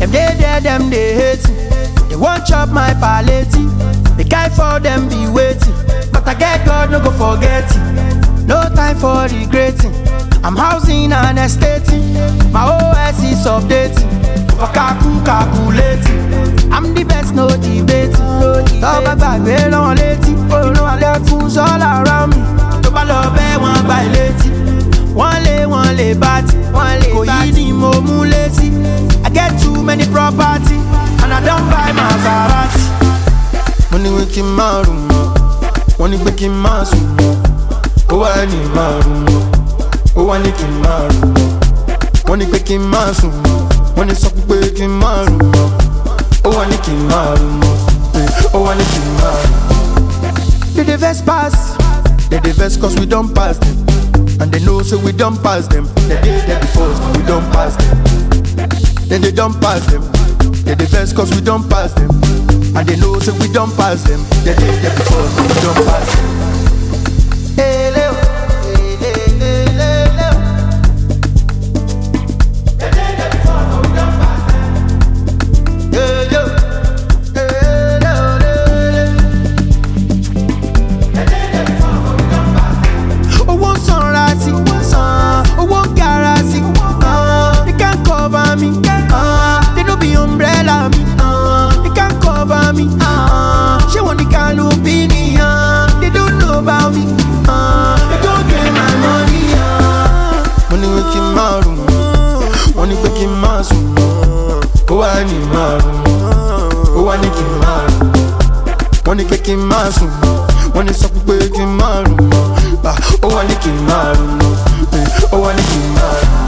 Them they there, them they hate me. They won't chop my palette. The guy for them be waiting, but I get God no go forget it. No time for regretting. I'm housing and estating. My OS is updating. For calculating. I'm the best, no debating. Talk about me, no lady. You know I got fools all around me. To love one by lady. One lay bat. Go eat mo mulesi. I get too many property, and I don't buy Maserati. Money waking my room, money waking my soul. Oh, I need my room. Oh, I need my room. Money waking my soul. Money suck waking my room. Oh, I need my room. Oh, I need my room. They the best pass. They the best cause we don't pass them. And they know so we don't pass them. They did that before so we don't pass them. Then they don't pass them. They the best cause we don't pass them. And they know so we don't pass them. They did that before so we don't pass them. Hey, Leo. She want the kind of opinion. They don't know about me. They don't get my money. Money waking my room. Money waking my soul. Oh, I need my room. Oh, I need my room. Money waking my soul. Money suck waking my room. Oh, I need my room. Oh, I need my room.